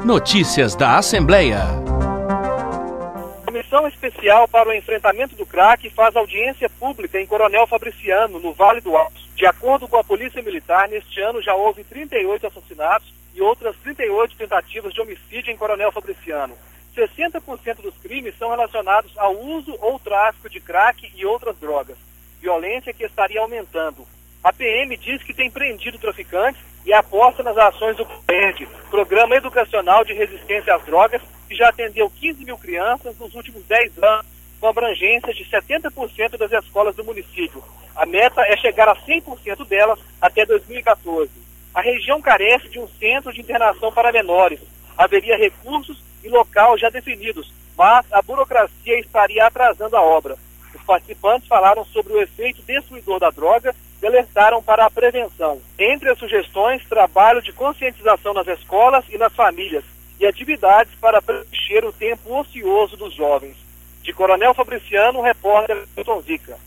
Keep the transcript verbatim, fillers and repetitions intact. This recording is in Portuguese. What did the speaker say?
Notícias da Assembleia. Comissão Especial para o Enfrentamento do Crack faz audiência pública em Coronel Fabriciano, no Vale do Alto. De acordo com a Polícia Militar, neste ano já houve trinta e oito assassinatos e outras trinta e oito tentativas de homicídio em Coronel Fabriciano. sessenta por cento dos crimes são relacionados ao uso ou tráfico de crack e outras drogas. Violência que estaria aumentando. A P M diz que tem prendido traficantes e aposta nas ações do PERD, Programa Educacional de Resistência às Drogas, que já atendeu quinze mil crianças nos últimos dez anos, com abrangência de setenta por cento das escolas do município. A meta é chegar a cem por cento delas até dois mil e quatorze. A região carece de um centro de internação para menores. Haveria recursos e local já definidos, mas a burocracia estaria atrasando a obra. Os participantes falaram sobre o efeito destruidor da droga e alertaram para a prevenção. Entre as sugestões, trabalho de conscientização nas escolas e nas famílias e atividades para preencher o tempo ocioso dos jovens. De Coronel Fabriciano, repórter Milton Zica.